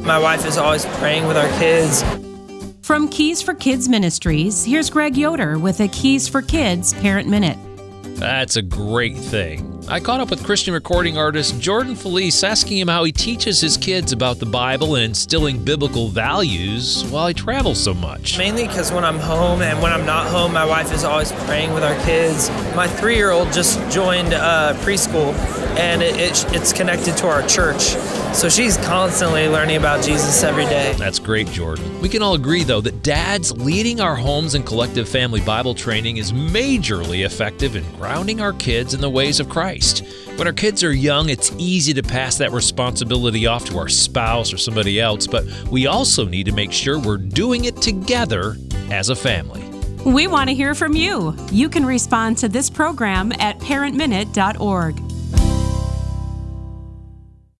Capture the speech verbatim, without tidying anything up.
My wife is always praying with our kids. From Keys for Kids Ministries, here's Greg Yoder with a Keys for Kids Parent Minute. That's a great thing. I caught up with Christian recording artist Jordan Felice, asking him how he teaches his kids about the Bible and instilling biblical values while he travels so much. Mainly because when I'm home and when I'm not home, my wife is always praying with our kids. My three-year-old just joined uh, preschool, and it, it, it's connected to our church. So she's constantly learning about Jesus every day. That's great, Jordan. We can all agree, though, that dads leading our homes in collective family Bible training is majorly effective in grounding our kids in the ways of Christ. When our kids are young, it's easy to pass that responsibility off to our spouse or somebody else, but we also need to make sure we're doing it together as a family. We want to hear from you. You can respond to this program at parent minute dot org.